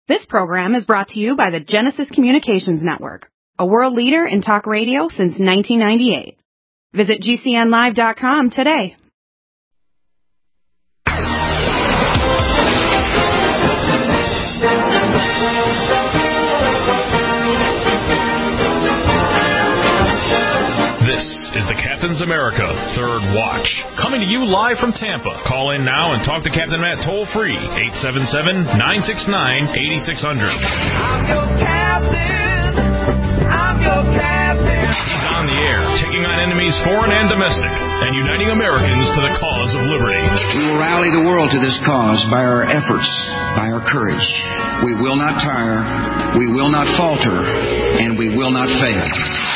This program is brought to you by the Genesis Communications Network, a world leader in talk radio since 1998. Visit GCNlive.com today. This is the Captain's America Third Watch, coming to you live from Tampa. Call in now and talk to Captain Matt toll-free, 877-969-8600. I'm your captain. I'm your captain. He's on the air, taking on enemies foreign and domestic, and uniting Americans to the cause of liberty. We will rally the world to this cause by our efforts, by our courage. We will not tire, we will not falter, and we will not fail.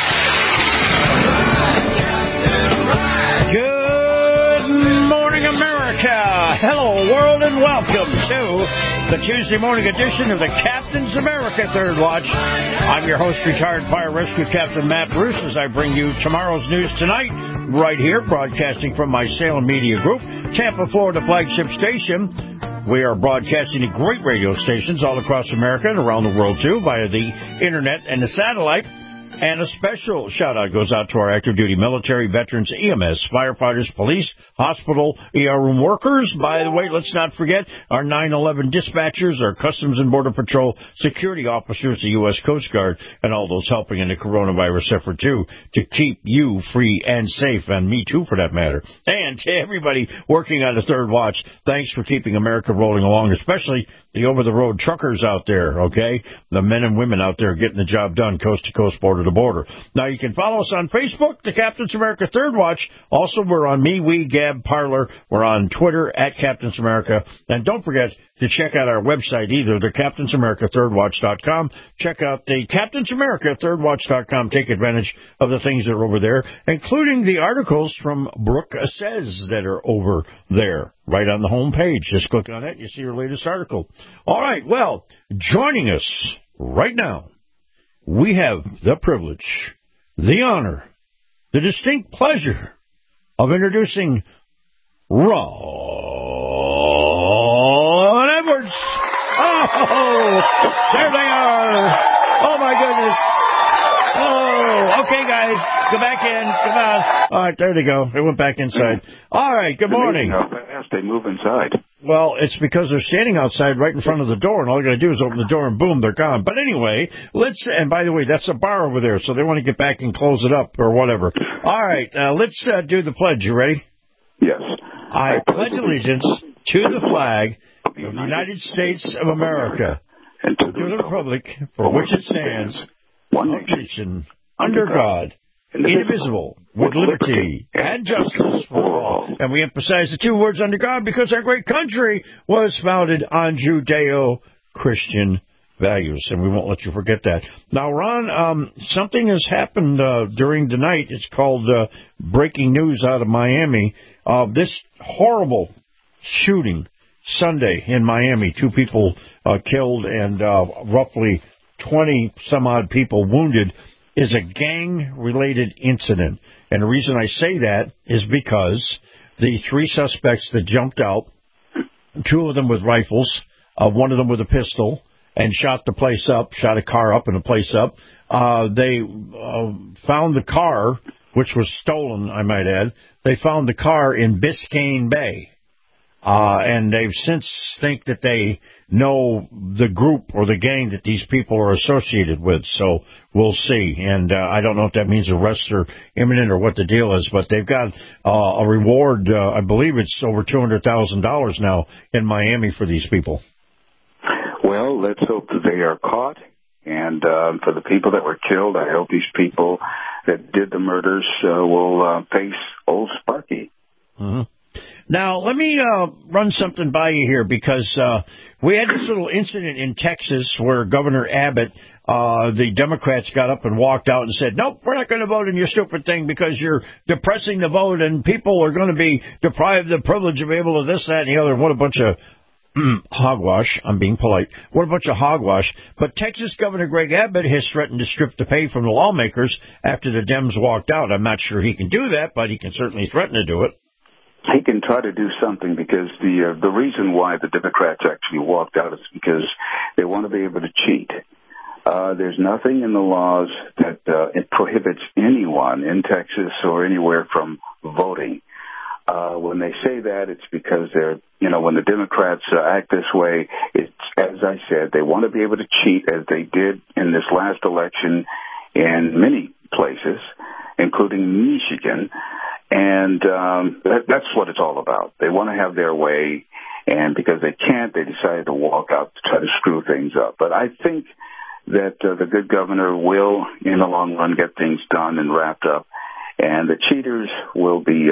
Good morning, America. Hello, world, and welcome to the Tuesday morning edition of the Captain's America Third Watch. I'm your host, retired fire rescue captain Matt Bruce, as I bring you tomorrow's news tonight, right here, broadcasting from my Salem Media Group, Tampa, Florida flagship station. We are broadcasting to great radio stations all across America and around the world, too, via the internet and the satellite. And a special shout-out goes out to our active duty military, veterans, EMS, firefighters, police, hospital, ER room workers. By the way, let's not forget our 9/11 dispatchers, our Customs and Border Patrol security officers, the U.S. Coast Guard, and all those helping in the coronavirus effort, too, to keep you free and safe, and me, too, for that matter. And to everybody working on the Third Watch, thanks for keeping America rolling along, especially the over-the-road truckers out there, okay? The men and women out there getting the job done coast to coast, border to border. Now, you can follow us on Facebook, the Captain's America Third Watch. Also, we're on MeWe, Gab, Parler. We're on Twitter, at Captain's America. And don't forget to check out our website either, the CaptainsAmericaThirdWatch.com. Check out the CaptainsAmericaThirdWatch.com. Take advantage of the things that are over there, including the articles from Brooke Says that are over there, right on the home page. Just click on it, you see your latest article. All right, well, joining us right now, we have the privilege, the honor, the distinct pleasure of introducing Ron Edwards. Oh, there they are. Oh, my goodness. Oh, okay, guys. Go back in. Come on. All right, there they go. They went back inside. All right, good morning. How fast they move inside. Well, it's because they're standing outside right in front of the door, and all you got to do is open the door, and boom, they're gone. But anyway, and by the way, that's a bar over there, so they want to get back and close it up or whatever. All right, let's do the pledge. You ready? Yes. I pledge allegiance to the flag of the United States of America and to the republic for which it stands, one nation, under God, indivisible, with liberty and justice for all. And we emphasize the two words under God because our great country was founded on Judeo-Christian values, and we won't let you forget that. Now, Ron, something has happened during the night. It's called breaking news out of Miami. This horrible shooting Sunday in Miami, 2 people killed and roughly 20-some-odd people wounded, is a gang-related incident. And the reason I say that is because the 3 suspects that jumped out, 2 of them with rifles, one of them with a pistol, and shot the place up, shot a car up and a place up. They found the car, which was stolen, I might add. They found the car in Biscayne Bay. And they've since think that they know the group or the gang that these people are associated with. So we'll see. And I don't know if that means arrests are imminent or what the deal is, but they've got a reward. I believe it's over $200,000 now in Miami for these people. Well, let's hope that they are caught. And for the people that were killed, I hope these people that did the murders will face old Sparky. Mm-hmm. Now, let me run something by you here, because we had this little incident in Texas where Governor Abbott, the Democrats got up and walked out and said, nope, we're not going to vote in your stupid thing because you're depressing the vote and people are going to be deprived of the privilege of able to this, that, and the other. What a bunch of hogwash. I'm being polite. What a bunch of hogwash. But Texas Governor Greg Abbott has threatened to strip the pay from the lawmakers after the Dems walked out. I'm not sure he can do that, but he can certainly threaten to do it. he can try to do something, because the reason why the Democrats actually walked out is because they want to be able to cheat. There's nothing in the laws that it prohibits anyone in Texas or anywhere from voting. When they say that, it's because when the Democrats act this way, it's, as I said, they want to be able to cheat, as they did in this last election in many places, including Michigan. And that's what it's all about. They want to have their way, and because they can't, they decided to walk out to try to screw things up. But I think that the good governor will, in the long run, get things done and wrapped up, and the cheaters will be,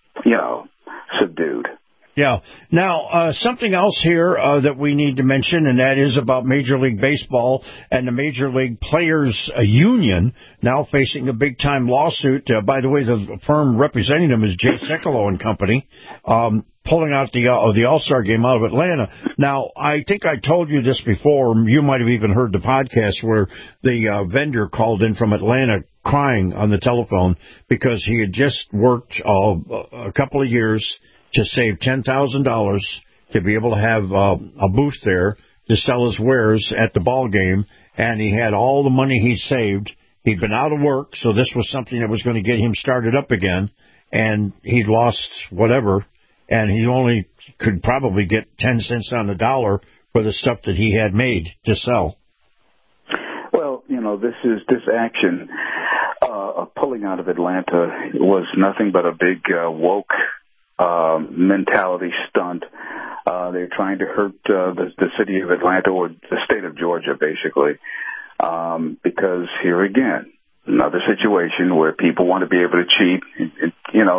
subdued. Yeah. Now, something else here that we need to mention, and that is about Major League Baseball and the Major League Players Union now facing a big-time lawsuit. By the way, the firm representing them is Jay Sekulow and Company, pulling out the All-Star game out of Atlanta. Now, I think I told you this before. You might have even heard the podcast where the vendor called in from Atlanta crying on the telephone because he had just worked a couple of years to save $10,000 to be able to have a booth there to sell his wares at the ball game, and he had all the money he saved. He'd been out of work, so this was something that was going to get him started up again, and he'd lost whatever, and he only could probably get 10 cents on the dollar for the stuff that he had made to sell. Well, this action of pulling out of Atlanta was nothing but a big woke mentality stunt. They're trying to hurt the city of Atlanta, or the state of Georgia, basically, because here again, another situation where people want to be able to cheat.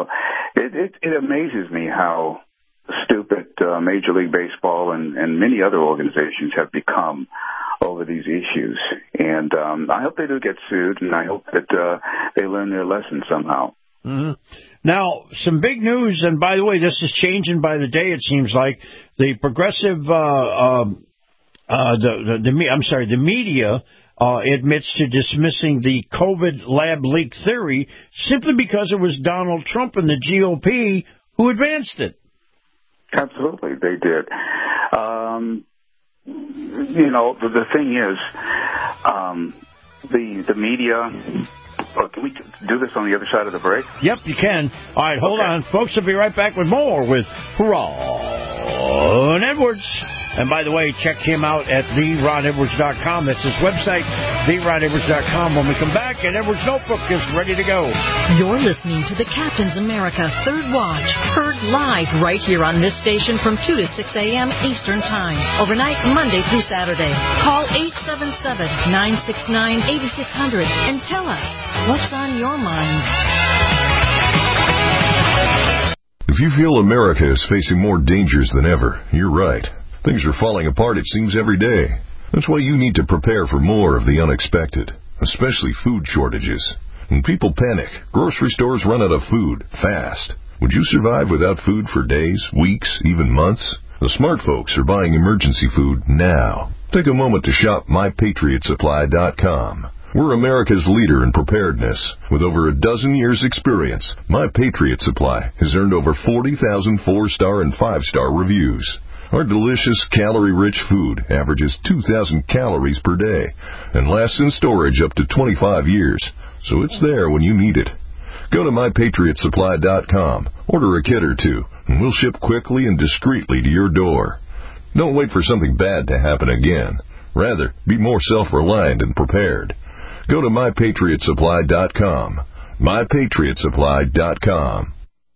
It amazes me how stupid Major League Baseball and many other organizations have become over these issues. And I hope they do get sued, and I hope that they learn their lesson somehow. Mm-hmm. Now, some big news, and by the way, this is changing by the day, it seems like. The progressive, the media admits to dismissing the COVID lab leak theory simply because it was Donald Trump and the GOP who advanced it. Absolutely, they did. The thing is, the media... Oh, can we do this on the other side of the break? Yep, you can. All right, hold on. Folks, will be right back with more with Ron Edwards. And by the way, check him out at theronedwards.com. That's his website, theronedwards.com. When we come back, and Edwards Notebook is ready to go. You're listening to the Captain's America Third Watch, heard live right here on this station from 2 to 6 a.m. Eastern Time, overnight Monday through Saturday. Call 877-969-8600 and tell us what's on your mind. If you feel America is facing more dangers than ever, you're right. Things are falling apart, it seems, every day. That's why you need to prepare for more of the unexpected, especially food shortages. When people panic, grocery stores run out of food fast. Would you survive without food for days, weeks, even months? The smart folks are buying emergency food now. Take a moment to shop MyPatriotSupply.com. We're America's leader in preparedness. With over a dozen years' experience, My Patriot Supply has earned over 40,000 4-star and 5-star reviews. Our delicious, calorie-rich food averages 2,000 calories per day and lasts in storage up to 25 years, so it's there when you need it. Go to MyPatriotSupply.com, order a kit or two, and we'll ship quickly and discreetly to your door. Don't wait for something bad to happen again. Rather, be more self-reliant and prepared. Go to MyPatriotSupply.com. MyPatriotSupply.com.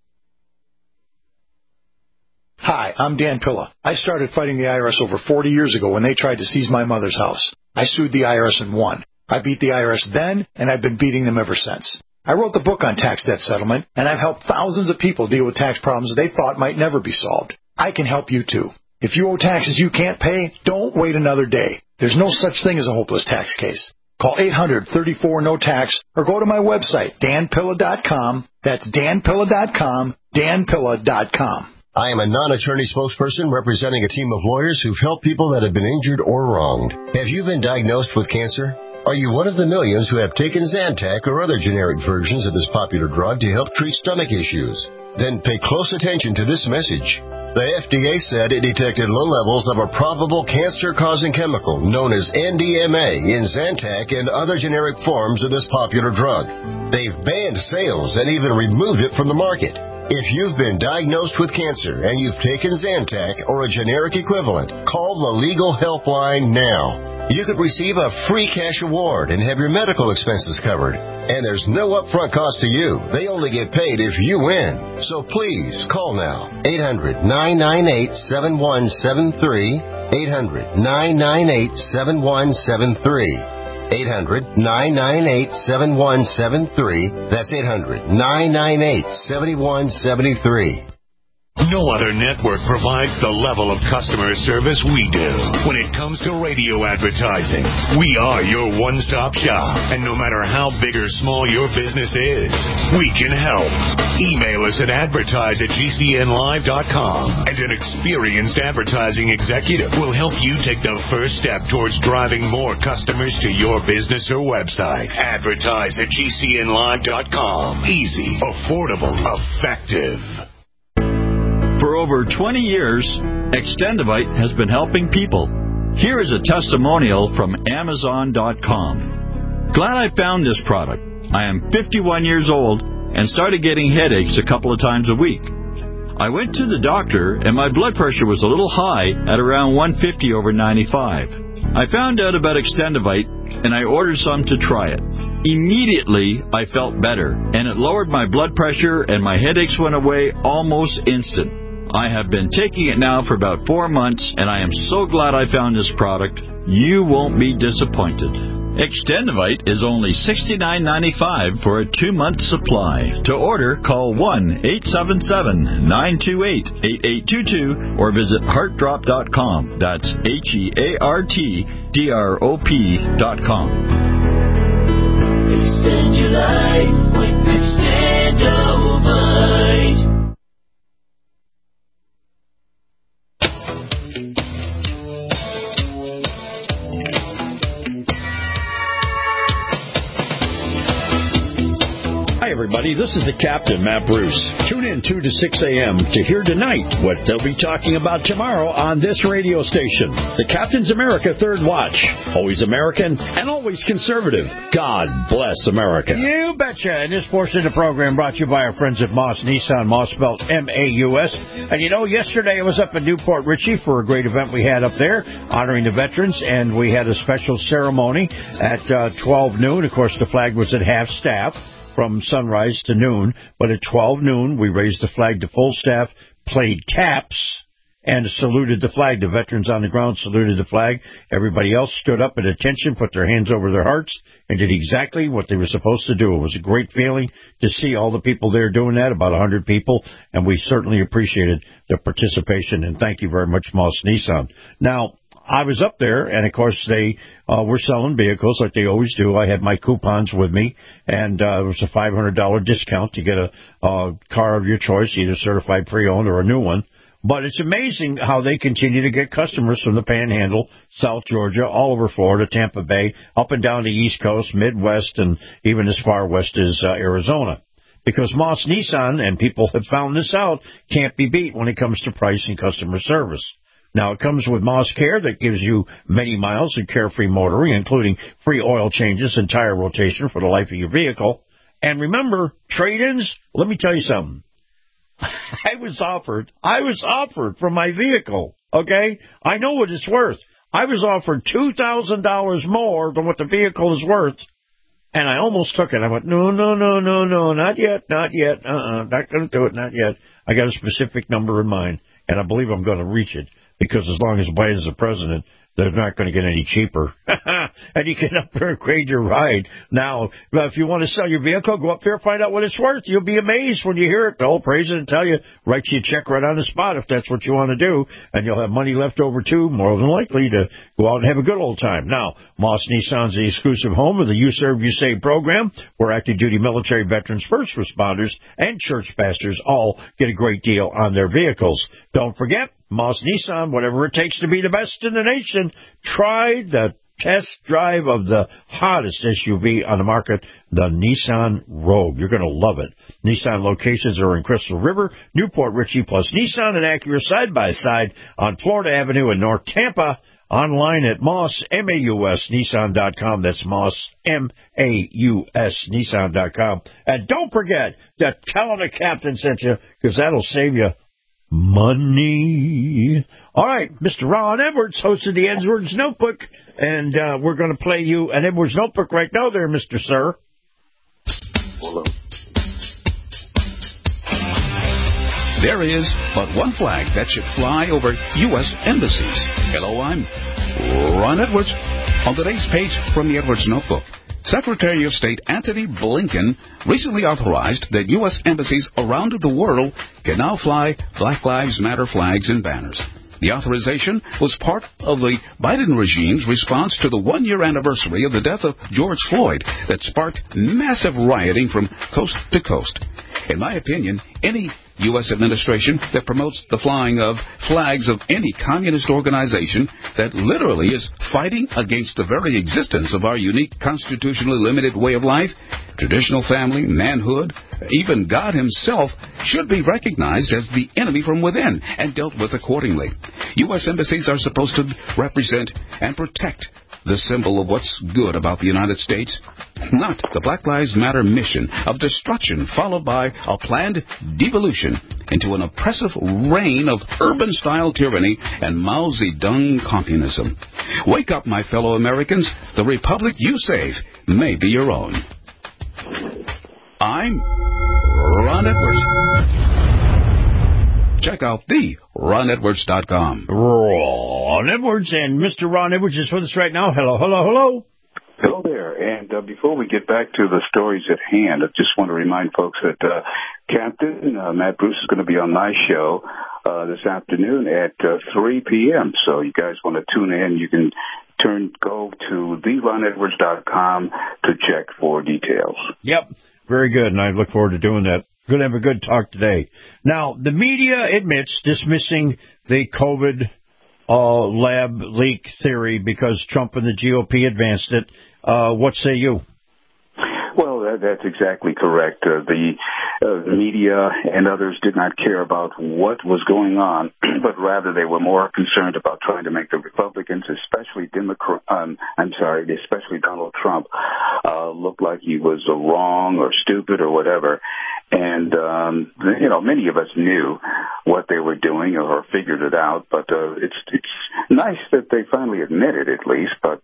Hi, I'm Dan Pilla. I started fighting the IRS over 40 years ago when they tried to seize my mother's house. I sued the IRS and won. I beat the IRS then, and I've been beating them ever since. I wrote the book on tax debt settlement, and I've helped thousands of people deal with tax problems they thought might never be solved. I can help you too. If you owe taxes you can't pay, don't wait another day. There's no such thing as a hopeless tax case. Call 800-34-NO-TAX or go to my website, danpilla.com. That's danpilla.com, danpilla.com. I am a non-attorney spokesperson representing a team of lawyers who've helped people that have been injured or wronged. Have you been diagnosed with cancer? Are you one of the millions who have taken Zantac or other generic versions of this popular drug to help treat stomach issues? Then pay close attention to this message. The FDA said it detected low levels of a probable cancer-causing chemical known as NDMA in Zantac and other generic forms of this popular drug. They've banned sales and even removed it from the market. If you've been diagnosed with cancer and you've taken Zantac or a generic equivalent, call the legal helpline now. You could receive a free cash award and have your medical expenses covered. And there's no upfront cost to you. They only get paid if you win. So please, call now. 800-998-7173. 800-998-7173. 800-998-7173. That's 800-998-7173. No other network provides the level of customer service we do. When it comes to radio advertising, we are your one-stop shop. And no matter how big or small your business is, we can help. Email us at advertise@gcnlive.com, and an experienced advertising executive will help you take the first step towards driving more customers to your business or website. Advertise@gcnlive.com. Easy, affordable, effective. For over 20 years, Extendivite has been helping people. Here is a testimonial from Amazon.com. Glad I found this product. I am 51 years old and started getting headaches a couple of times a week. I went to the doctor and my blood pressure was a little high at around 150/95. I found out about Extendivite and I ordered some to try it. Immediately, I felt better, and it lowered my blood pressure and my headaches went away almost instant. I have been taking it now for about 4 months, and I am so glad I found this product. You won't be disappointed. Extendivite is only $69.95 for a 2-month supply. To order, call 1-877-928-8822 or visit heartdrop.com. That's HEARTDROP.com. Extend your life with Extendivite. Hi, everybody. This is the Captain, Matt Bruce. Tune in 2 to 6 a.m. to hear tonight what they'll be talking about tomorrow on this radio station. The Captain's America Third Watch. Always American and always conservative. God bless America. You betcha. And this portion of the program brought to you by our friends at Moss Nissan, Moss spelled M-A-U-S. And you know, yesterday I was up in Newport Richey for a great event we had up there honoring the veterans, and we had a special ceremony at 12 noon. Of course, the flag was at half staff from sunrise to noon, but at 12 noon, we raised the flag to full staff, played caps, and saluted the flag. The veterans on the ground saluted the flag. Everybody else stood up at attention, put their hands over their hearts, and did exactly what they were supposed to do. It was a great feeling to see all the people there doing that, about 100 people, and we certainly appreciated their participation, and thank you very much, Moss Nissan. Now, I was up there, and, of course, they were selling vehicles like they always do. I had my coupons with me, and it was a $500 discount to get a car of your choice, either certified pre-owned or a new one. But it's amazing how they continue to get customers from the Panhandle, South Georgia, all over Florida, Tampa Bay, up and down the East Coast, Midwest, and even as far west as Arizona. Because Moss Nissan, and people have found this out, can't be beat when it comes to price and customer service. Now, it comes with Moss Care that gives you many miles of carefree motoring, including free oil changes and tire rotation for the life of your vehicle. And remember, trade-ins, let me tell you something. I was offered for my vehicle, okay? I know what it's worth. I was offered $2,000 more than what the vehicle is worth, and I almost took it. I went, no, not yet, not going to do it, not yet. I got a specific number in mind, and I believe I'm going to reach it. Because as long as Biden's the president, they're not going to get any cheaper. And you can up there and grade your ride. Now, if you want to sell your vehicle, go up there and find out what it's worth. You'll be amazed when you hear it. They'll praise it and tell you, write you a check right on the spot if that's what you want to do. And you'll have money left over, too, more than likely, to go out and have a good old time. Now, Moss Nissan's the exclusive home of the You Serve, You Save program, where active duty military veterans, first responders, and church pastors all get a great deal on their vehicles. Don't forget, Moss Nissan, whatever it takes to be the best in the nation. Try the test drive of the hottest SUV on the market, the Nissan Rogue. You're going to love it. Nissan locations are in Crystal River, Newport Richey, plus Nissan and Acura side-by-side on Florida Avenue in North Tampa. Online at Moss, M-A-U-S, Nissan.com. That's Moss, M-A-U-S, Nissan.com. And don't forget to tell them the captain sent you, because that'll save you money. All right, Mr. Ron Edwards, host of the Edwards Notebook, and we're going to play you an Edwards Notebook right now there, Mr. Sir. Hello. There is but one flag that should fly over U.S. embassies. Hello, I'm Ron Edwards. On today's page from the Edwards Notebook, Secretary of State Antony Blinken recently authorized that U.S. embassies around the world can now fly Black Lives Matter flags and banners. The authorization was part of the Biden regime's response to the one-year anniversary of the death of George Floyd that sparked massive rioting from coast to coast. In my opinion, any U.S. administration that promotes the flying of flags of any communist organization that literally is fighting against the very existence of our unique constitutionally limited way of life, traditional family, manhood, even God himself, should be recognized as the enemy from within and dealt with accordingly. U.S. embassies are supposed to represent and protect the symbol of what's good about the United States, not the Black Lives Matter mission of destruction followed by a planned devolution into an oppressive reign of urban-style tyranny and Mao Zedong communism. Wake up, my fellow Americans. The republic you save may be your own. I'm Ron Edwards. Check out the RonEdwards.com. Ron Edwards, and Mr. Ron Edwards is with us right now. Hello, hello, hello. Hello there. And before we get back to the stories at hand, I just want to remind folks that Captain Matt Bruce is going to be on my show this afternoon at 3 p.m. So you guys want to tune in, you can go to theronedwards.com to check for details. Yep, very good, and I look forward to doing that. Going to have a good talk today. Now, the media admits dismissing the COVID lab leak theory because Trump and the GOP advanced it. What say you? Well, that's exactly correct. The media and others did not care about what was going on, but rather they were more concerned about trying to make the Republicans, especially especially Donald Trump, look like he was wrong or stupid or whatever. And, many of us knew what they were doing or figured it out, but it's nice that they finally admit it at least, but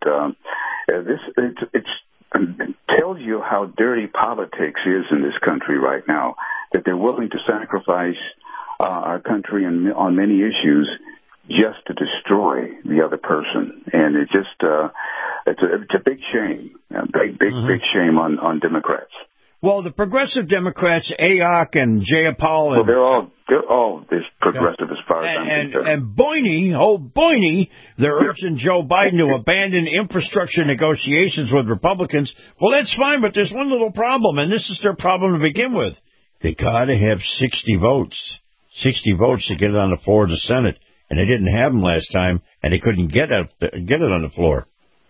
it tells you how dirty politics is in this country right now, that they're willing to sacrifice our country on many issues just to destroy the other person. And it just it's a big shame, big shame on Democrats. Well, the progressive Democrats, Ayok and Jayapal, and they're all as progressive as far as I'm concerned. And Boyney, they're urging Joe Biden to abandon infrastructure negotiations with Republicans. Well, that's fine, but there's one little problem, and this is their problem to begin with. They got to have 60 votes to get it on the floor of the Senate, and they didn't have them last time, and they couldn't get it on the floor.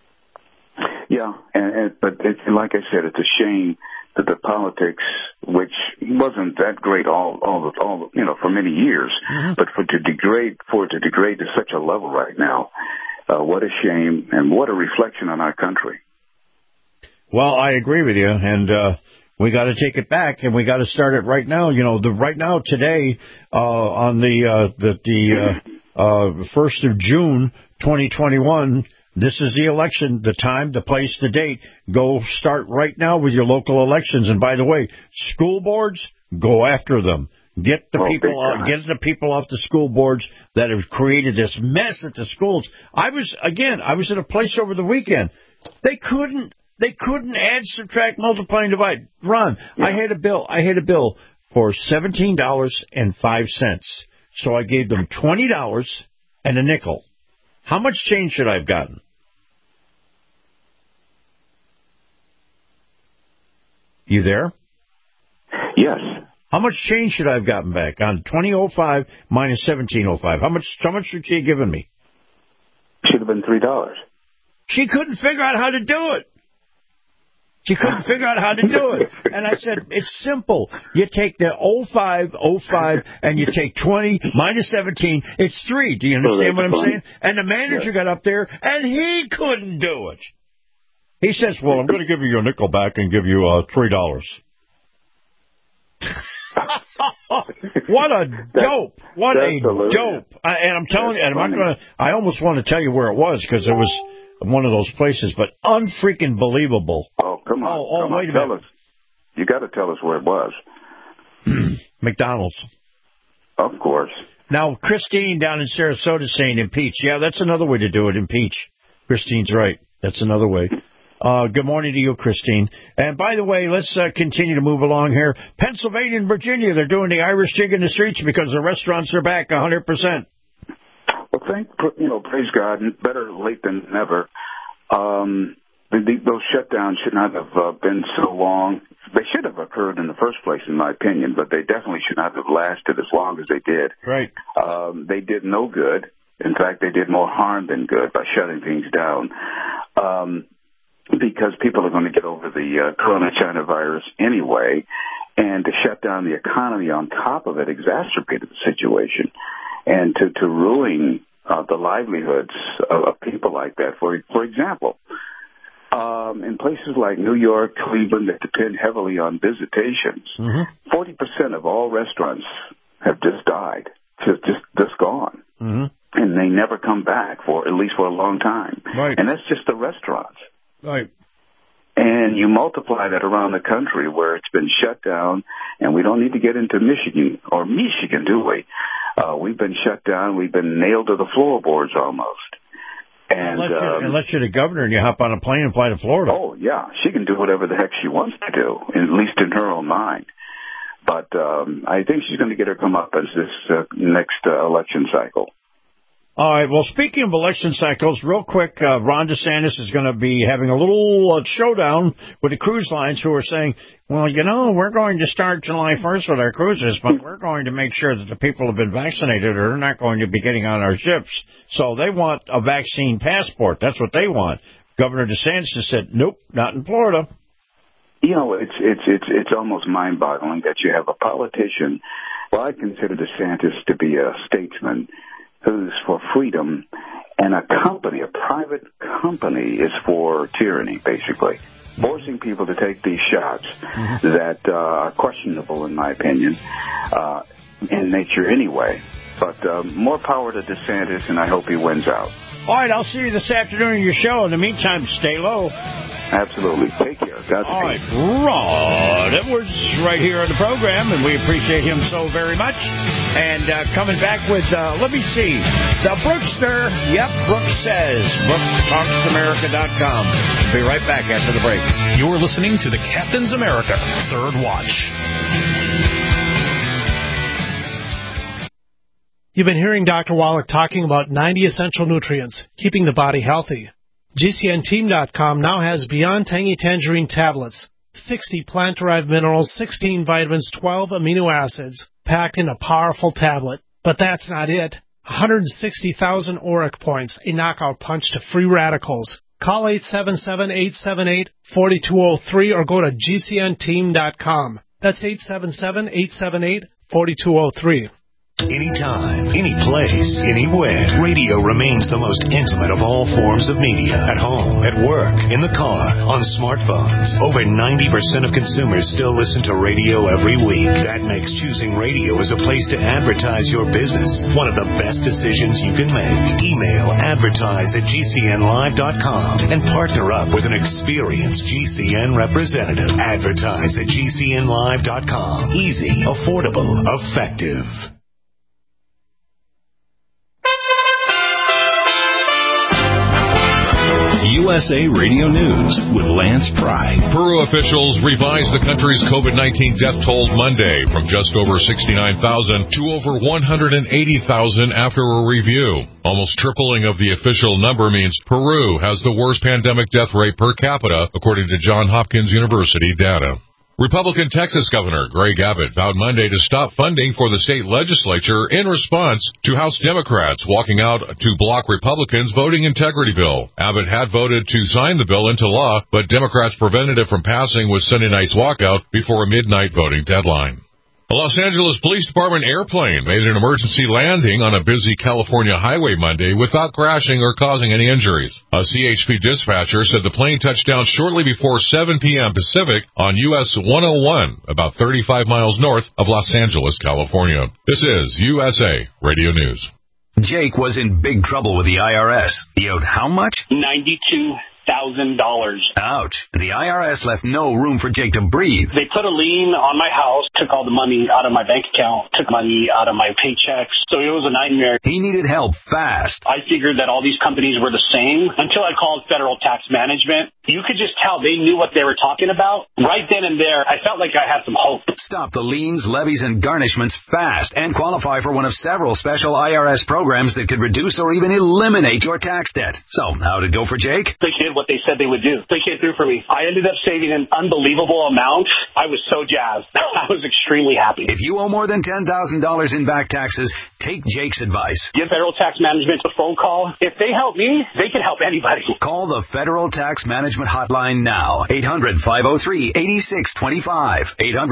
Yeah, but like I said, it's a shame that the politics, which wasn't that great all for many years, but for it to degrade to such a level right now, what a shame and what a reflection on our country. Well, I agree with you, and we got to take it back, and we got to start it right now. Right now today on the 1st of June, 2021. This is the election, the time, the place, the date. Go start right now with your local elections. And by the way, school boards, go after them. Get the people off the school boards that have created this mess at the schools. I was at a place over the weekend. They couldn't add, subtract, multiply, and divide. Ron, yeah. I had a bill for $17.05. So I gave them $20 and a nickel. How much change should I have gotten? You there? Yes. How much change should I have gotten back on 2005 minus 1705? How much should you have given me? Should have been $3. She couldn't figure out how to do it. She couldn't figure out how to do it. And I said, it's simple. You take the 05, and you take 20 minus 17. It's 3. Do you understand what I'm saying? And the manager got up there, and he couldn't do it. He says, well, I'm going to give you your nickel back and give you $3. What a dope. What a dope. And I'm telling you, and I almost want to tell you where it was because it was one of those places, but unfreaking believable. Oh, come on. Oh, wait a minute. You got to tell us where it was. McDonald's. Of course. Now, Christine down in Sarasota saying impeach. Yeah, that's another way to do it, impeach. Christine's right. That's another way. Good morning to you, Christine. And by the way, let's continue to move along here. Pennsylvania and Virginia, they're doing the Irish jig in the streets because the restaurants are back 100%. Well, praise God, better late than never. Those shutdowns should not have been so long. They should have occurred in the first place, in my opinion, but they definitely should not have lasted as long as they did. Right. They did no good. In fact, they did more harm than good by shutting things down. Because people are going to get over the corona China virus anyway, and to shut down the economy on top of it exacerbated the situation. And to ruin the livelihoods of people like that. For example, in places like New York, Cleveland, that depend heavily on visitations, 40% of all restaurants have just died, just gone. And they never come back at least for a long time. Right. And that's just the restaurants. Right. And you multiply that around the country where it's been shut down, and we don't need to get into Michigan, do we? We've been shut down. We've been nailed to the floorboards almost. And unless you're the governor and you hop on a plane and fly to Florida. Oh, yeah. She can do whatever the heck she wants to do, at least in her own mind. But I think she's going to get her comeuppance this next election cycle. All right. Well, speaking of election cycles, real quick, Ron DeSantis is going to be having a little showdown with the cruise lines who are saying, well, we're going to start July 1st with our cruises, but we're going to make sure that the people have been vaccinated or they're not going to be getting on our ships. So they want a vaccine passport. That's what they want. Governor DeSantis has said, nope, not in Florida. It's almost mind-boggling that you have a politician. Well, I consider DeSantis to be a statesman who's for freedom, and a private company is for tyranny, basically. Forcing people to take these shots that are questionable, in my opinion, in nature anyway. But more power to DeSantis, and I hope he wins out. All right, I'll see you this afternoon in your show. In the meantime, stay low. Absolutely. Take care. Godspeed. All right, Ron Edwards right here on the program, and we appreciate him so very much. And coming back with, let me see, the Brookster. Yep, Brooks says. BrooksTalksAmerica.com. We'll be right back after the break. You're listening to the Captain's America Third Watch. You've been hearing Dr. Wallach talking about 90 essential nutrients, keeping the body healthy. GCNteam.com now has Beyond Tangy Tangerine tablets, 60 plant-derived minerals, 16 vitamins, 12 amino acids, packed in a powerful tablet. But that's not it. 160,000 ORAC points, a knockout punch to free radicals. Call 877-878-4203 or go to GCNteam.com. That's 877-878-4203. Anytime, any place, anywhere. Radio remains the most intimate of all forms of media. At home, at work, in the car, on smartphones. Over 90% of consumers still listen to radio every week. That makes choosing radio as a place to advertise your business one of the best decisions you can make. Email advertise@gcnlive.com and partner up with an experienced GCN representative. Advertise at gcnlive.com. Easy, affordable, effective. USA Radio News with Lance Pry. Peru officials revised the country's COVID-19 death toll Monday from just over 69,000 to over 180,000 after a review. Almost tripling of the official number means Peru has the worst pandemic death rate per capita, according to Johns Hopkins University data. Republican Texas Governor Greg Abbott vowed Monday to stop funding for the state legislature in response to House Democrats walking out to block Republicans' voting integrity bill. Abbott had voted to sign the bill into law, but Democrats prevented it from passing with Sunday night's walkout before a midnight voting deadline. A Los Angeles Police Department airplane made an emergency landing on a busy California highway Monday without crashing or causing any injuries. A CHP dispatcher said the plane touched down shortly before 7 p.m. Pacific on US 101, about 35 miles north of Los Angeles, California. This is USA Radio News. Jake was in big trouble with the IRS. He owed how much? $92,000. Ouch. The IRS left no room for Jake to breathe. They put a lien on my house, took all the money out of my bank account, took money out of my paychecks. So it was a nightmare. He needed help fast. I figured that all these companies were the same until I called Federal Tax Management. You could just tell they knew what they were talking about. Right then and there, I felt like I had some hope. Stop the liens, levies, and garnishments fast and qualify for one of several special IRS programs that could reduce or even eliminate your tax debt. So, how did it go for Jake? They did what they said they would do. They came through for me. I ended up saving an unbelievable amount. I was so jazzed. I was extremely happy. If you owe more than $10,000 in back taxes, take Jake's advice. Give Federal Tax Management a phone call. If they help me, they can help anybody. Call the Federal Tax Management Hotline now. 800-503-8625.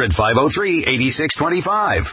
800-503-8625.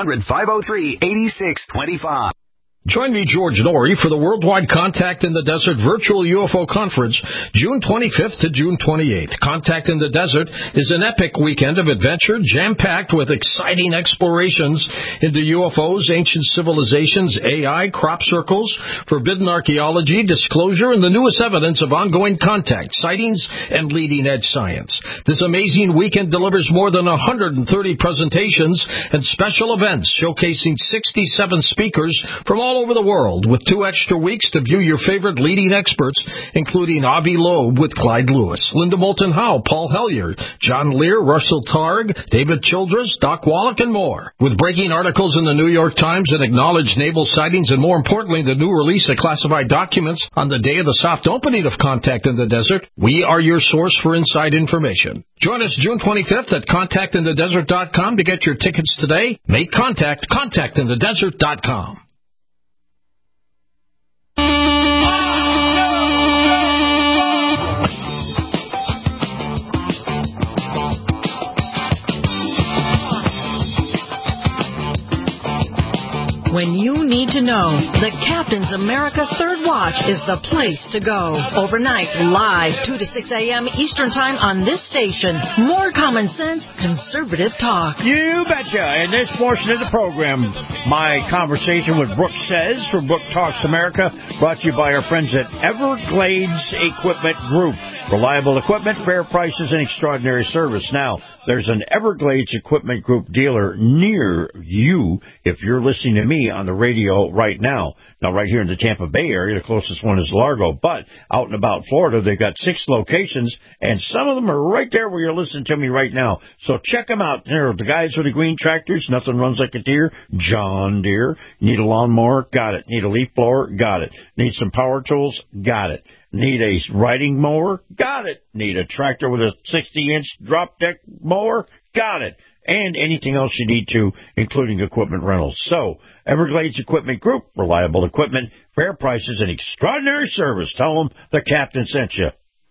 800-503-8625. Join me, George Norrie, for the Worldwide Contact in the Desert Virtual UFO Conference, June 25th to June 28th. Contact in the Desert is an epic weekend of adventure, jam-packed with exciting explorations into UFOs, ancient civilizations, AI, crop circles, forbidden archaeology, disclosure, and the newest evidence of ongoing contact, sightings, and leading-edge science. This amazing weekend delivers more than 130 presentations and special events showcasing 67 speakers from all over the world, with 2 extra weeks to view your favorite leading experts, including Avi Loeb with Clyde Lewis, Linda Moulton Howe, Paul Hellyer, John Lear, Russell Targ, David Childress, Doc Wallach, and more. With breaking articles in the New York Times and acknowledged naval sightings, and more importantly, the new release of classified documents on the day of the soft opening of Contact in the Desert, we are your source for inside information. Join us June 25th at contactinthedesert.com to get your tickets today. Make contact, contactinthedesert.com. When you need to know, the Captain's America Third Watch is the place to go. Overnight, live, 2 to 6 a.m. Eastern Time on this station. More common sense, conservative talk. You betcha. In this portion of the program, my conversation with Brooke Says from Brooke Talks America, brought to you by our friends at Everglades Equipment Group. Reliable equipment, fair prices, and extraordinary service. Now, there's an Everglades Equipment Group dealer near you if you're listening to me on the radio right now. Now, right here in the Tampa Bay area, the closest one is Largo. But out and about Florida, they've got 6 locations, and some of them are right there where you're listening to me right now. So check them out. They're the guys with the green tractors. Nothing runs like a deer. John Deere. Need a lawnmower? Got it. Need a leaf blower? Got it. Need some power tools? Got it. Need a riding mower? Got it. Need a tractor with a 60-inch drop deck mower? Got it. And anything else you need to, including equipment rentals. So, Everglades Equipment Group, reliable equipment, fair prices, and extraordinary service. Tell them the Captain sent you.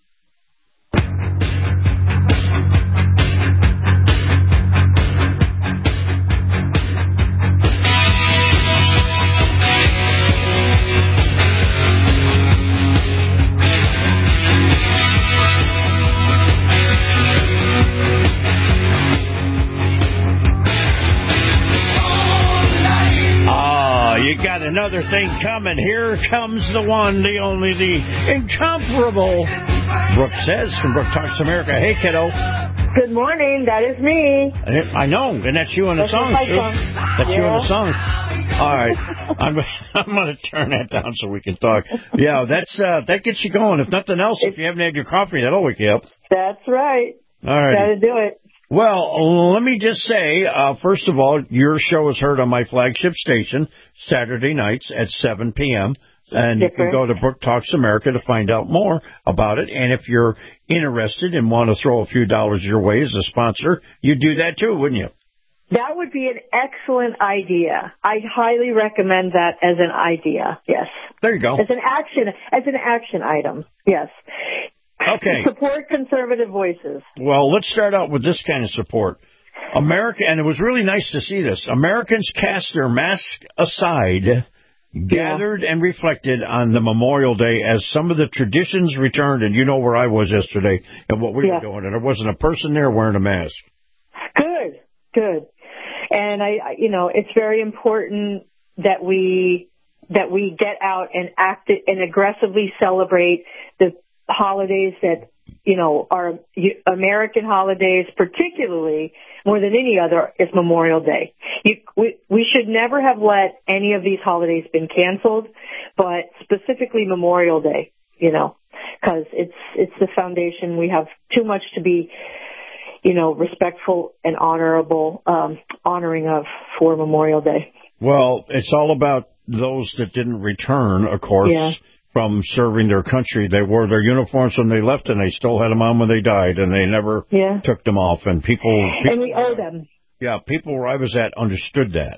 Got another thing coming. Here comes the one, the only, the incomparable Brooke Says from Brooke Talks America. Hey, kiddo. Good morning. That is me. I know, and that's you in the song, too. That's you in the song. All right. I'm going to turn that down so we can talk. Yeah, that gets you going. If nothing else, if you haven't had your coffee, that'll wake you up. That's right. All right. Got to do it. Well, let me just say, first of all, your show is heard on my flagship station Saturday nights at 7 p.m. And you can go to Brooke Talks America to find out more about it. And if you're interested and want to throw a few dollars your way as a sponsor, you'd do that too, wouldn't you? That would be an excellent idea. I highly recommend that as an idea. Yes. There you go. As an action item. Yes. Okay. Support conservative voices. Well, let's start out with this kind of support. And it was really nice to see this. Americans cast their mask aside, gathered and reflected on the Memorial Day as some of the traditions returned. And you know where I was yesterday and what we were doing. And there wasn't a person there wearing a mask. Good. And it's very important that we get out and act and aggressively celebrate the holidays that, are American holidays, particularly more than any other, is Memorial Day. We should never have let any of these holidays been canceled, but specifically Memorial Day, because it's the foundation. We have too much to be, respectful and honoring of for Memorial Day. Well, it's all about those that didn't return, of course, from serving their country. They wore their uniforms when they left, and they still had them on when they died, and they never took them off. And people and we owe them. Yeah, people where I was at understood that.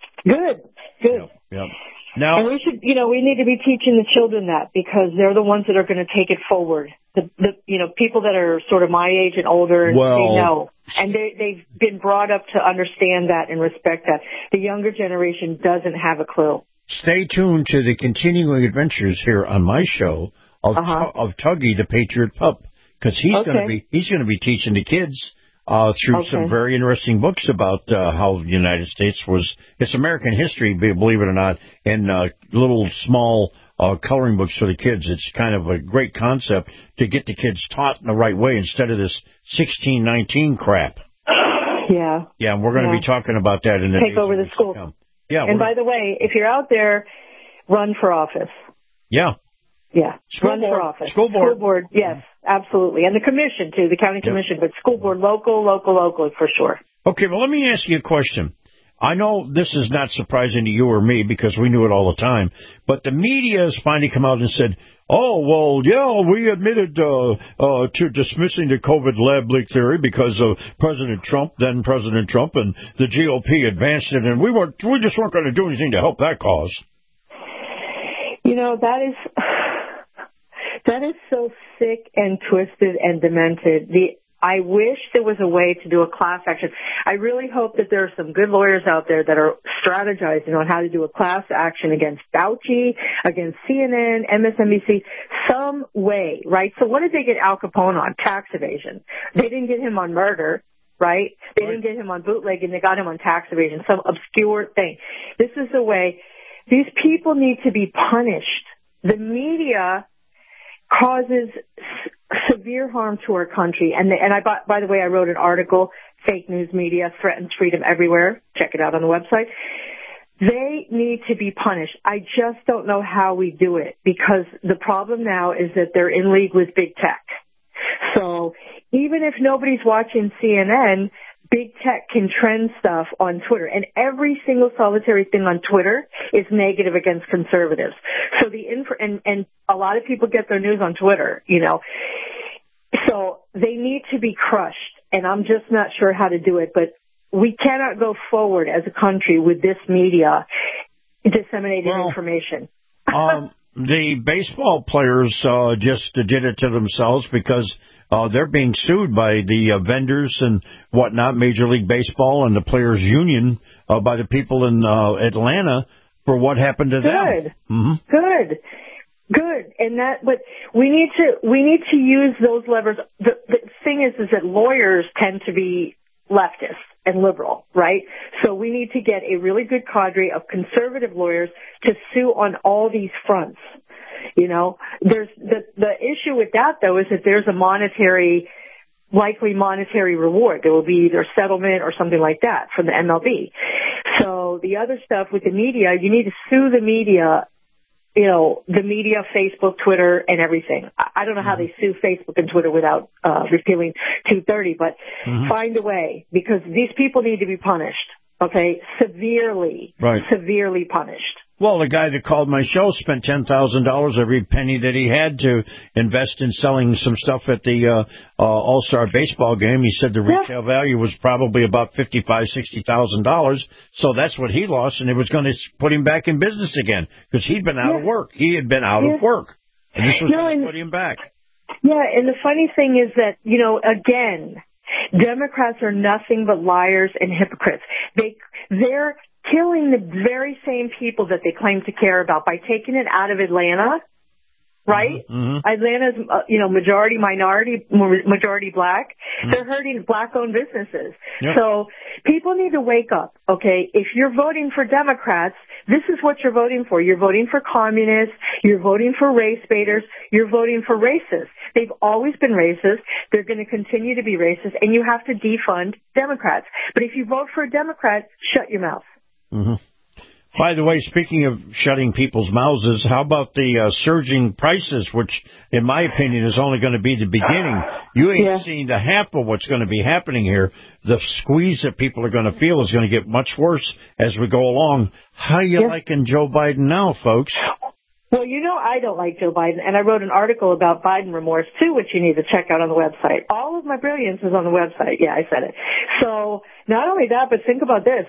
Good. Yeah. Now, and we should, we need to be teaching the children that, because they're the ones that are going to take it forward. The people that are sort of my age and older, they know. And they've been brought up to understand that and respect that. The younger generation doesn't have a clue. Stay tuned to the continuing adventures here on my show of Tuggy, the Patriot Pup, because he's going to be teaching the kids through some very interesting books about how the United States it's American history, believe it or not, and little small coloring books for the kids. It's kind of a great concept to get the kids taught in the right way instead of this 1619 crap. Yeah. Yeah, and we're going to be talking about that in the Take over the school. Yeah. And by the way, if you're out there, run for office. Yeah. Yeah. Run for office. School board. Yes, absolutely. And the commission, too, the county commission, but school board, local for sure. Okay, well, let me ask you a question. I know this is not surprising to you or me because we knew it all the time, but the media has finally come out and said, we admitted to dismissing the COVID lab leak theory because of then President Trump, and the GOP advanced it, and we just weren't going to do anything to help that cause. That is so sick and twisted and demented. I wish there was a way to do a class action. I really hope that there are some good lawyers out there that are strategizing on how to do a class action against Fauci, against CNN, MSNBC, some way, right? So what did they get Al Capone on? Tax evasion. They didn't get him on murder, right? They didn't get him on bootlegging. They got him on tax evasion, some obscure thing. This is the way. These people need to be punished. The media causes severe harm to our country. And by the way, I wrote an article, Fake News Media Threatens Freedom Everywhere. Check it out on the website. They need to be punished. I just don't know how we do it, because the problem now is that they're in league with big tech. So even if nobody's watching CNN, big tech can trend stuff on Twitter, and every single solitary thing on Twitter is negative against conservatives. So and a lot of people get their news on Twitter, So they need to be crushed, and I'm just not sure how to do it, but we cannot go forward as a country with this media disseminating information. The baseball players just did it to themselves because they're being sued by the vendors and whatnot, Major League Baseball and the Players Union, by the people in Atlanta for what happened to them. Good. And but we need to use those levers. The thing is that lawyers tend to be leftist and liberal, right? So we need to get a really good cadre of conservative lawyers to sue on all these fronts. There's the issue with that, though, is that there's a likely monetary reward. There will be either settlement or something like that from the MLB. So the other stuff with the media, you need to sue the media, the media, Facebook, Twitter, and everything. I don't know how they sue Facebook and Twitter without repealing 230, but find a way, because these people need to be punished, okay? Severely punished. Well, the guy that called my show spent $10,000 every penny that he had to invest in selling some stuff at the All-Star baseball game. He said the retail value was probably about $55,000, $60,000. So that's what he lost, and it was going to put him back in business again because he'd been out of work. He had been out of work, and this was going to put him back. Yeah, and the funny thing is that, you know, again, Democrats are nothing but liars and hypocrites. They're killing the very same people that they claim to care about by taking it out of Atlanta, right? Mm-hmm. Atlanta's, majority minority, majority black. Mm-hmm. They're hurting black-owned businesses. Yep. So people need to wake up, okay? If you're voting for Democrats, this is what you're voting for. You're voting for communists. You're voting for race baiters. You're voting for racists. They've always been racist. They're going to continue to be racist, and you have to defund Democrats. But if you vote for a Democrat, shut your mouth. Mm-hmm. By the way, speaking of shutting people's mouths, how about the surging prices, which, in my opinion, is only going to be the beginning? You ain't seen the half of what's going to be happening here. The squeeze that people are going to feel is going to get much worse as we go along. How you liking Joe Biden now, folks? Well, you know I don't like Joe Biden, and I wrote an article about Biden remorse, too, which you need to check out on the website. All of my brilliance is on the website. Yeah, I said it. So not only that, but think about this.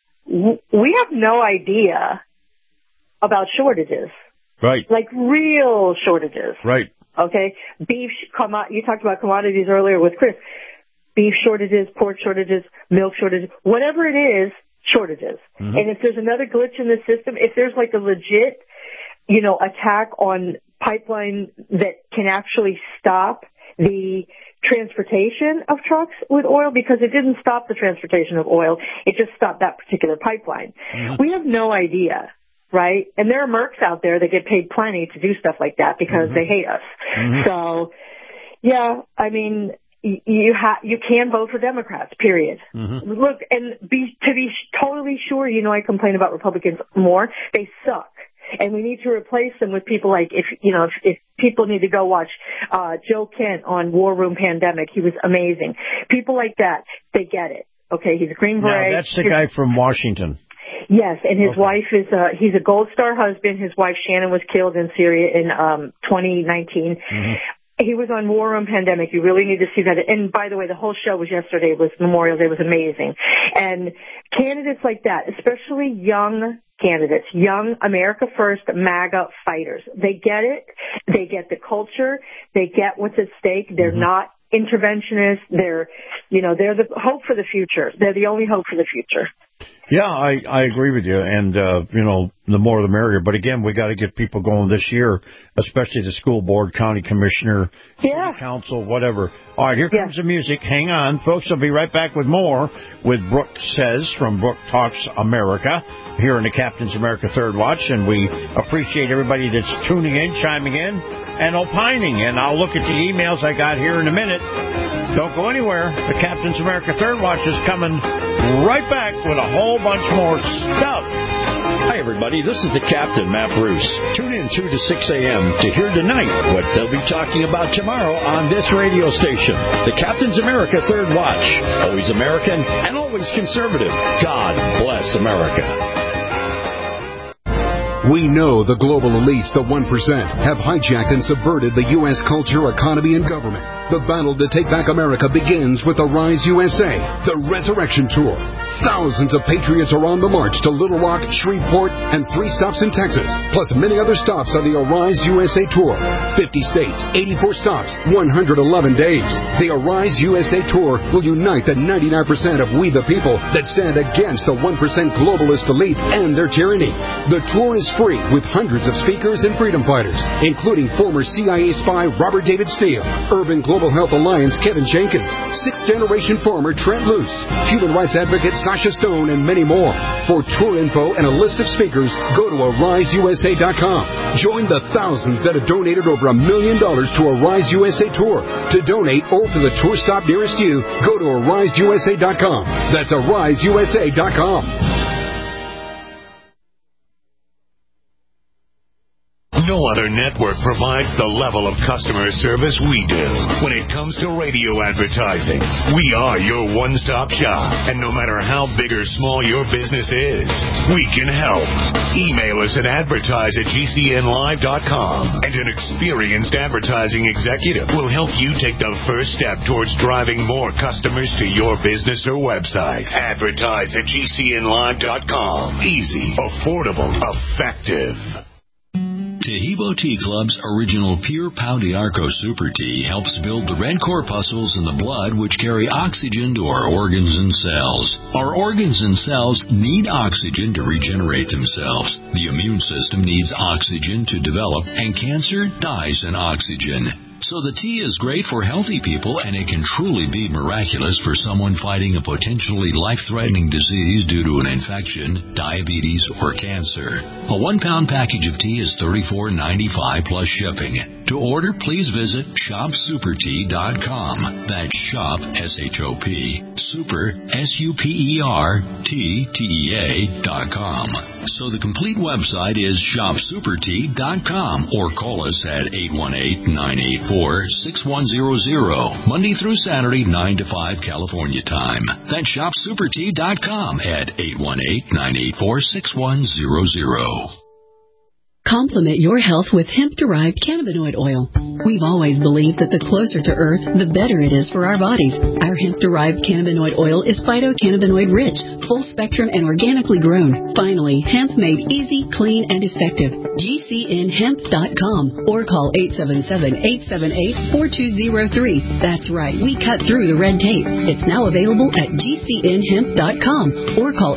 We have no idea about shortages. Right. Like real shortages. Right. Okay? Beef, you talked about commodities earlier with Chris. Beef shortages, pork shortages, milk shortages, whatever it is, shortages. Mm-hmm. And if there's another glitch in the system, if there's like a legit, attack on pipeline that can actually stop the transportation of trucks with oil, because it didn't stop the transportation of oil. It just stopped that particular pipeline. Mm-hmm. We have no idea, right? And there are mercs out there that get paid plenty to do stuff like that because they hate us. Mm-hmm. So, yeah, I mean, you can vote for Democrats, period. Mm-hmm. Look, and to be totally sure, I complain about Republicans more. They suck. And we need to replace them with people like, if people need to go watch Joe Kent on War Room Pandemic, he was amazing. People like that, they get it. Okay, he's a Green Beret. No, that's the guy from Washington. Yes, and his wife is, he's a Gold Star husband. His wife Shannon was killed in Syria in 2019. Mm-hmm. He was on War Room Pandemic. You really need to see that. And by the way, the whole show was yesterday. It was Memorial Day. It was amazing. And candidates like that, especially young candidates, young America First MAGA fighters, they get it. They get the culture. They get what's at stake. They're not interventionists. They're the hope for the future. They're the only hope for the future. Yeah, I agree with you, and the more the merrier. But again, we got to get people going this year, especially the school board, county commissioner, city council, whatever. All right, here comes the music. Hang on, folks. I'll be right back with more with Brooke Says from Brooke Talks America here in the Captain's America Third Watch, and we appreciate everybody that's tuning in, chiming in, and opining. And I'll look at the emails I got here in a minute. Don't go anywhere. The Captain's America Third Watch is coming right back with a whole bunch more stuff. Hi, everybody. This is the Captain, Matt Bruce. Tune in 2 to 6 a.m. to hear tonight what they'll be talking about tomorrow on this radio station. The Captain's America Third Watch. Always American and always conservative. God bless America. We know the global elites, the 1%, have hijacked and subverted the U.S. culture, economy, and government. The battle to take back America begins with the Rise USA, the Resurrection Tour. Thousands of patriots are on the march to Little Rock, Shreveport, and 3 stops in Texas, plus many other stops on the Arise USA Tour. 50 states, 84 stops, 111 days. The Arise USA Tour will unite the 99% of we the people that stand against the 1% globalist elite and their tyranny. The tour is free with hundreds of speakers and freedom fighters, including former CIA spy Robert David Steele, Urban Global Health Alliance Kevin Jenkins, 6th-generation farmer Trent Luce, human rights advocate Sasha Stone, and many more. For tour info and a list of speakers, go to AriseUSA.com. Join the thousands that have donated over $1 million to Arise USA Tour. To donate or for the tour stop nearest you, go to AriseUSA.com. That's AriseUSA.com. No other network provides the level of customer service we do. When it comes to radio advertising, we are your one-stop shop. And no matter how big or small your business is, we can help. Email us at advertise@gcnlive.com, and an experienced advertising executive will help you take the first step towards driving more customers to your business or website. Advertise@gcnlive.com. Easy, affordable, effective. Tahibo Tea Club's original Pure Pau d'Arco Super Tea helps build the red corpuscles in the blood which carry oxygen to our organs and cells. Our organs and cells need oxygen to regenerate themselves. The immune system needs oxygen to develop, and cancer dies in oxygen. So the tea is great for healthy people, and it can truly be miraculous for someone fighting a potentially life-threatening disease due to an infection, diabetes, or cancer. A 1-pound package of tea is $34.95 plus shipping. To order, please visit shopsupertea.com. That's shop, S-H-O-P, super, SUPERTEA.com. So the complete website is shopsupertea.com, or call us at 818-984-6100, Monday through Saturday, 9 to 5 California time. That's shopsupertea.com at 818-984-6100. Complement your health with hemp-derived cannabinoid oil. We've always believed that the closer to Earth, the better it is for our bodies. Our hemp-derived cannabinoid oil is phytocannabinoid-rich, full-spectrum, and organically grown. Finally, hemp made easy, clean, and effective. GCNhemp.com or call 877-878-4203. That's right, we cut through the red tape. It's now available at GCNhemp.com or call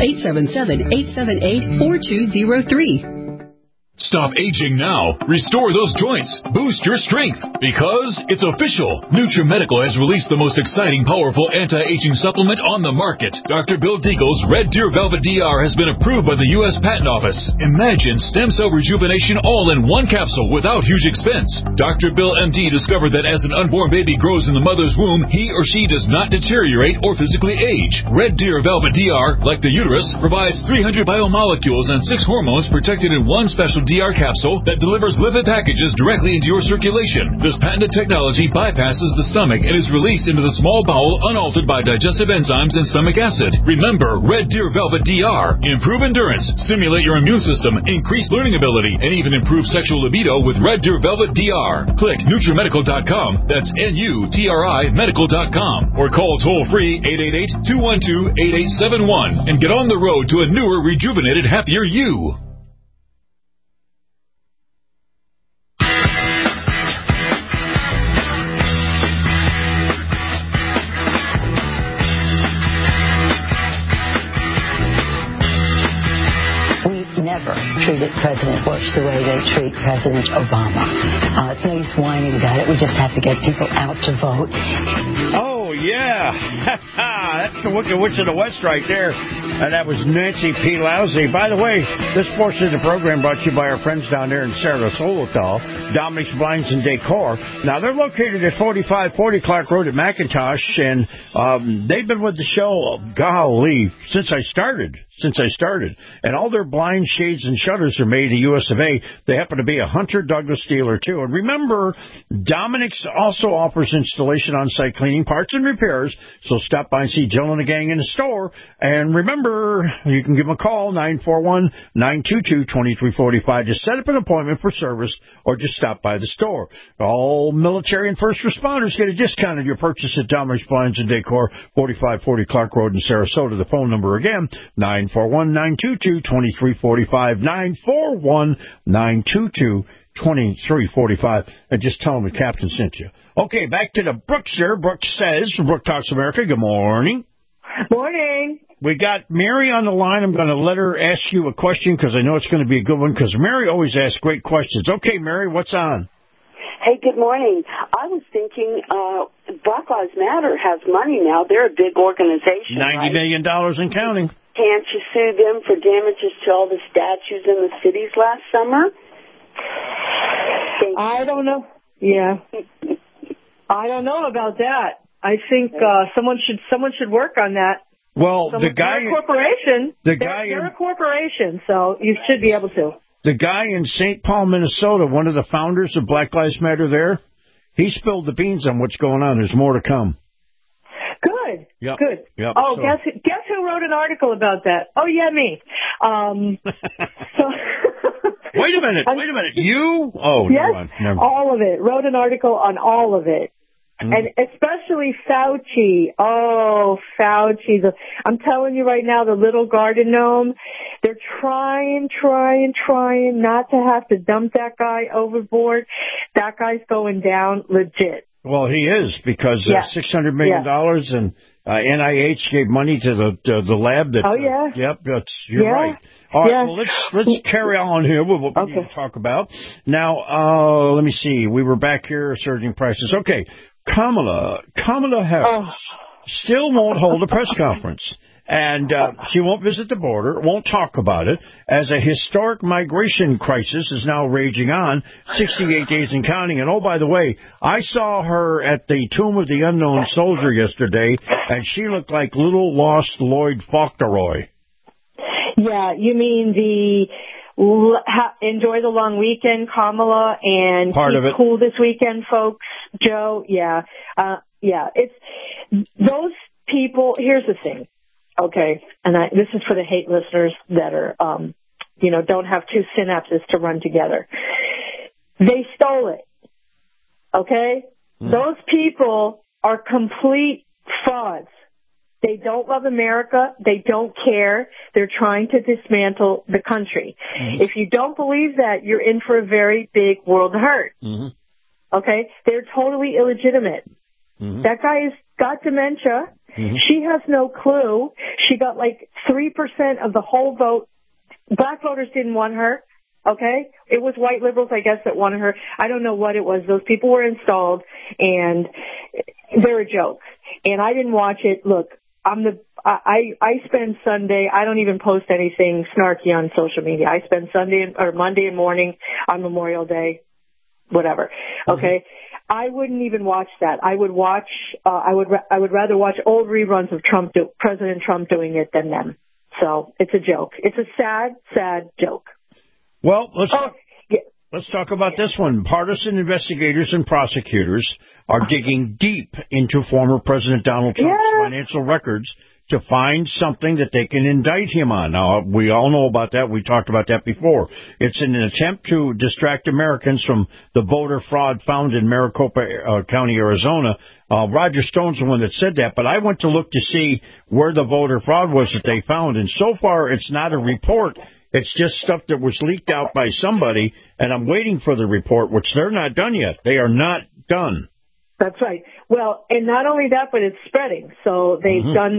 877-878-4203. Stop aging now. Restore those joints. Boost your strength. Because it's official. NutriMedical has released the most exciting, powerful anti-aging supplement on the market. Dr. Bill Deagle's Red Deer Velvet DR has been approved by the U.S. Patent Office. Imagine stem cell rejuvenation all in one capsule without huge expense. Dr. Bill MD discovered that as an unborn baby grows in the mother's womb, he or she does not deteriorate or physically age. Red Deer Velvet DR, like the uterus, provides 300 biomolecules and 6 hormones protected in one special DR capsule that delivers lipid packages directly into your circulation. This patented technology bypasses the stomach and is released into the small bowel unaltered by digestive enzymes and stomach acid. Remember, Red Deer Velvet DR. Improve endurance, stimulate your immune system, increase learning ability, and even improve sexual libido with Red Deer Velvet DR. Click NutriMedical.com. That's NUTRI Medical.com. Or call toll-free 888-212-8871 and get on the road to a newer, rejuvenated, happier you. Never treated President Bush the way they treat President Obama. It's no use whining about it. We just have to get people out to vote. Oh, yeah. That's the Wicked Witch of the West right there. And that was Nancy Pelosi. By the way, this portion of the program brought to you by our friends down there in Sarasota, Dominic's Blinds and Decor. Now, they're located at 4540 Clark Road at McIntosh, and they've been with the show, golly, since I started. And all their blinds, shades, and shutters are made in the U.S. of A. They happen to be a Hunter Douglas dealer, too. And remember, Dominic's also offers installation on-site cleaning, parts, and repairs. So stop by and see Jill and the gang in the store. And remember, you can give them a call, 941-922-2345. Just set up an appointment for service or just stop by the store. All military and first responders get a discount on your purchase at Dominic's Blinds and Decor, 4540 Clark Road in Sarasota. The phone number again, 941-922-2345, 941-922-2345. And just tell them the captain sent you. Okay, back to the Brooks here. Brooks says, Brooke Talks America, good morning. Morning. We got Mary on the line. I'm going to let her ask you a question because I know it's going to be a good one because Mary always asks great questions. Okay, Mary, what's on? Hey, good morning. I was thinking Black Lives Matter has money now. They're a big organization, $90 million and counting. Can't you sue them for damages to all the statues in the cities last summer? I don't know. Yeah. I don't know about that. I think someone should work on that. Well, the guy... They're a corporation. They're a corporation, so you should be able to. The guy in St. Paul, Minnesota, one of the founders of Black Lives Matter there, he spilled the beans on what's going on. There's more to come. Good. Yep. Good. Yep. Oh, So- guess who wrote an article about that? Oh, yeah, me. Wait a minute. You? Oh, yes, never mind. all of it. Wrote an article on all of it. Mm-hmm. And especially Fauci. Oh, Fauci. I'm telling you right now, the little garden gnome, they're trying not to have to dump that guy overboard. That guy's going down legit. Well, he is, because $600 million and NIH gave money to the lab that. Oh, yeah. Yep, you're right. All right, well, let's carry on here with what we need to talk about. Now, let me see. We were back here, surging prices. Okay, Kamala Harris still won't hold a press conference. And she won't visit the border, won't talk about it, as a historic migration crisis is now raging on, 68 days and counting. And, oh, by the way, I saw her at the Tomb of the Unknown Soldier yesterday, and she looked like little lost Lloyd Fauntleroy. Yeah, you mean the enjoy the long weekend, Kamala, and Part of keep it. cool this weekend, folks, Joe? Yeah. It's those people. Here's the thing. Okay, and this is for the hate listeners that are, don't have two synapses to run together. They stole it. Okay? Those people are complete frauds. They don't love America. They don't care. They're trying to dismantle the country. Mm-hmm. If you don't believe that, you're in for a very big world hurt. Mm-hmm. Okay? They're totally illegitimate. Mm-hmm. That guy has got dementia. Mm-hmm. She has no clue. She got like 3% of the whole vote. Black voters didn't want her. Okay? It was white liberals, I guess, that wanted her. I don't know what it was. Those people were installed, and they're a joke. And I didn't watch it. Look, I spend Sunday, I don't even post anything snarky on social media. I spend Monday morning on Memorial Day, whatever. Okay? Mm-hmm. I wouldn't even watch that. I would watch. I would rather watch old reruns of President Trump doing it than them. So it's a joke. It's a sad, sad joke. Well, let's talk about this one. Partisan investigators and prosecutors are digging deep into former President Donald Trump's financial records to find something that they can indict him on. Now, we all know about that. We talked about that before. It's in an attempt to distract Americans from the voter fraud found in Maricopa County, Arizona. Roger Stone's the one that said that, but I went to look to see where the voter fraud was that they found, and so far it's not a report. It's just stuff that was leaked out by somebody, and I'm waiting for the report, which they're not done yet. They are not done. That's right. Well, and not only that, but it's spreading. So they're going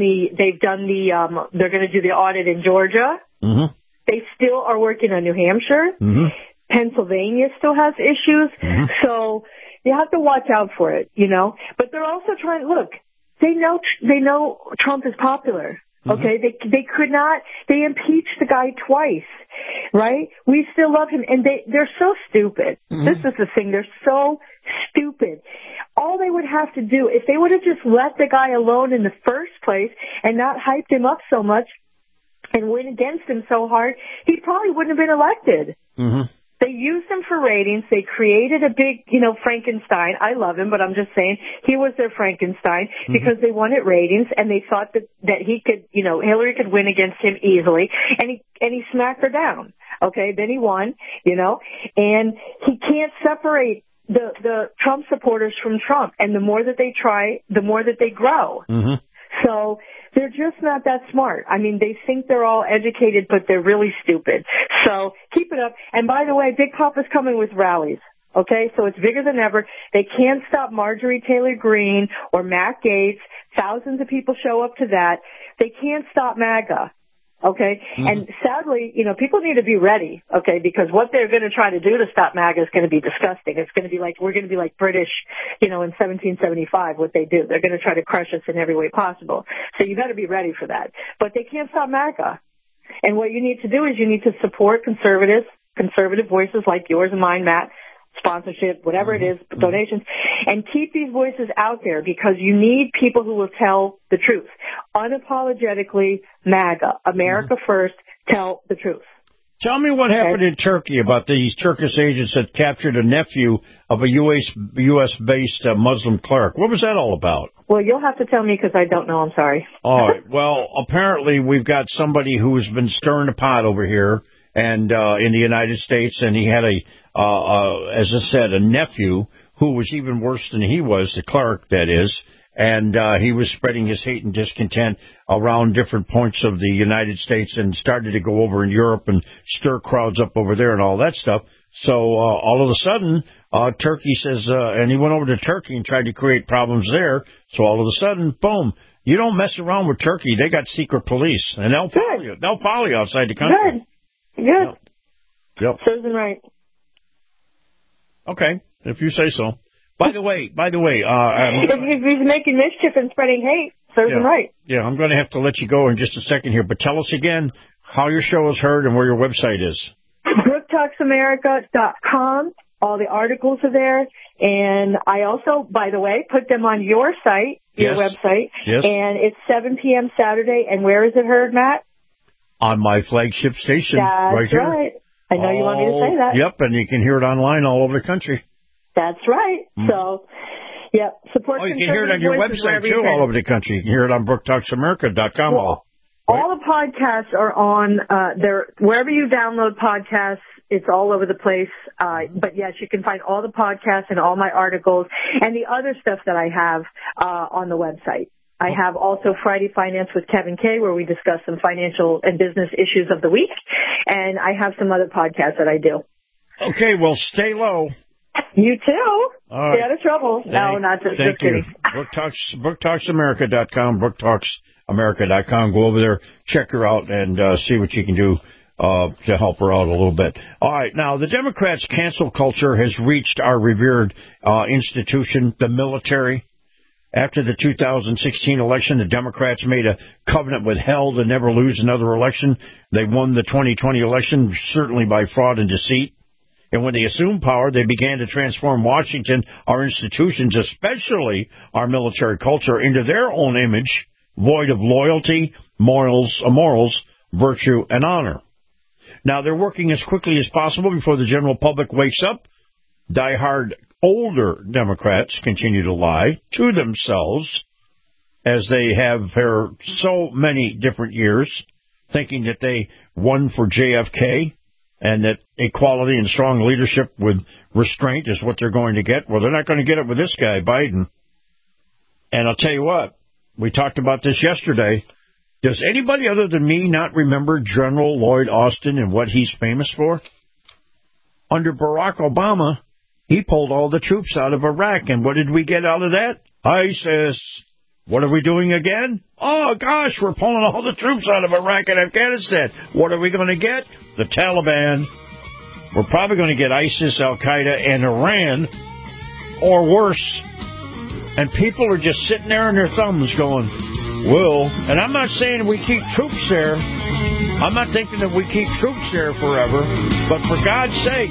to do the audit in Georgia. Mm-hmm. They still are working on New Hampshire. Mm-hmm. Pennsylvania still has issues. Mm-hmm. So you have to watch out for it, But they're also trying, look, they know Trump is popular. Okay, they could not, they impeached the guy twice, right? We still love him, and they're so stupid. Mm-hmm. This is the thing, they're so stupid. All they would have to do, if they would have just let the guy alone in the first place and not hyped him up so much and went against him so hard, he probably wouldn't have been elected. Mm-hmm. They used him for ratings. They created a big, Frankenstein. I love him, but I'm just saying he was their Frankenstein because they wanted ratings, and they thought that he could, Hillary could win against him easily, and he smacked her down. Okay, then he won, and he can't separate the Trump supporters from Trump, and the more that they try, the more that they grow. Mm-hmm. So they're just not that smart. I mean, they think they're all educated, but they're really stupid. So keep it up. And by the way, Big Papa's coming with rallies. Okay, so it's bigger than ever. They can't stop Marjorie Taylor Greene or Matt Gaetz. Thousands of people show up to that. They can't stop MAGA. Okay, and sadly, people need to be ready. Okay, because what they're going to try to do to stop MAGA is going to be disgusting. It's going to be like, we're going to be like British, in 1775, what they do. They're going to try to crush us in every way possible. So you got to be ready for that. But they can't stop MAGA. And what you need to do is you need to support conservative voices like yours and mine, Matt, sponsorship, whatever it is, donations, and keep these voices out there because you need people who will tell the truth. Unapologetically, MAGA, America first, tell the truth. Tell me what happened in Turkey about these Turkish agents that captured a nephew of a U.S.-based Muslim cleric. What was that all about? Well, you'll have to tell me because I don't know. I'm sorry. All right. Well, apparently we've got somebody who's been stirring the pot over here and in the United States, and he had as I said, a nephew who was even worse than he was, the cleric, that is. And he was spreading his hate and discontent around different points of the United States and started to go over in Europe and stir crowds up over there and all that stuff. So all of a sudden, Turkey says, and he went over to Turkey and tried to create problems there. So all of a sudden, boom, you don't mess around with Turkey. They got secret police, and they'll follow you. They'll follow you outside the country. Good. Yep. Serves them right. Okay, if you say so. By the way, if he's making mischief and spreading hate, serves him right. Yeah, I'm going to have to let you go in just a second here, but tell us again how your show is heard and where your website is. BrookTalksAmerica.com. All the articles are there, and I also, by the way, put them on your site, your website. Yes. And it's 7 p.m. Saturday. And where is it heard, Matt? On my flagship station, That's right here. Right. I know you want me to say that. Yep, and you can hear it online all over the country. That's right. So, yep. Support. Oh, you can hear it on your website, too, all over the country. You can hear it on BrookTalksAmerica.com. Well, all the podcasts are on there. Wherever you download podcasts, it's all over the place. But, yes, you can find all the podcasts and all my articles and the other stuff that I have on the website. I have also Friday Finance with Kevin Kay, where we discuss some financial and business issues of the week. And I have some other podcasts that I do. Okay, well, stay low. You too. Right. Stay out of trouble. No, not just kidding. BrookTalksAmerica.com, BrookTalksAmerica.com. Go over there, check her out, and see what you can do to help her out a little bit. All right, now, the Democrats' cancel culture has reached our revered institution, the military. After the 2016 election, the Democrats made a covenant with hell to never lose another election. They won the 2020 election, certainly by fraud and deceit. And when they assumed power, they began to transform Washington, our institutions, especially our military culture, into their own image, void of loyalty, morals, virtue, and honor. Now, they're working as quickly as possible before the general public wakes up. Die-hard older Democrats continue to lie to themselves, as they have for so many different years, thinking that they won for JFK and that equality and strong leadership with restraint is what they're going to get. Well, they're not going to get it with this guy, Biden. And I'll tell you what, we talked about this yesterday. Does anybody other than me not remember General Lloyd Austin and what he's famous for? Under Barack Obama, he pulled all the troops out of Iraq, and what did we get out of that? ISIS. What are we doing again? Oh, gosh, we're pulling all the troops out of Iraq and Afghanistan. What are we going to get? The Taliban. We're probably going to get ISIS, Al-Qaeda, and Iran, or worse. And people are just sitting there on their thumbs going, well, and I'm not saying we keep troops there. I'm not thinking that we keep troops there forever. But for God's sake,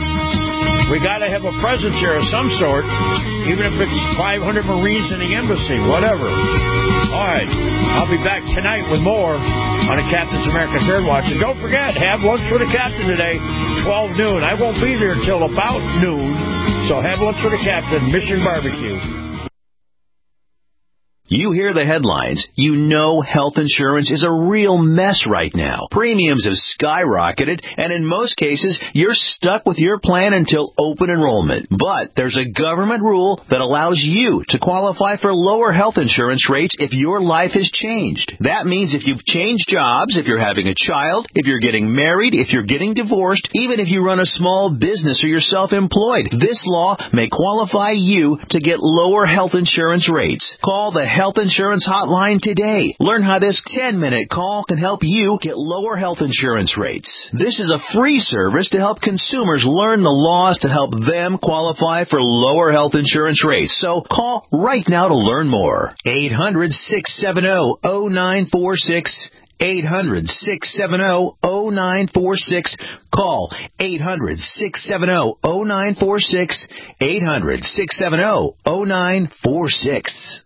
we got to have a presence here of some sort, even if it's 500 Marines in the embassy, whatever. All right, I'll be back tonight with more on the Captain's America Third Watch. And don't forget, have lunch with the Captain today, 12 noon. I won't be there till about noon, so have lunch with the Captain, Mission Barbecue. You hear the headlines. You know health insurance is a real mess right now. Premiums have skyrocketed, and in most cases, you're stuck with your plan until open enrollment. But there's a government rule that allows you to qualify for lower health insurance rates if your life has changed. That means if you've changed jobs, if you're having a child, if you're getting married, if you're getting divorced, even if you run a small business or you're self-employed, this law may qualify you to get lower health insurance rates. Call the Health Insurance Hotline today. Learn how this 10-minute call can help you get lower health insurance rates. This is a free service to help consumers learn the laws to help them qualify for lower health insurance rates. So call right now to learn more. 800-670-0946. 800-670-0946. Call 800-670-0946. 800-670-0946.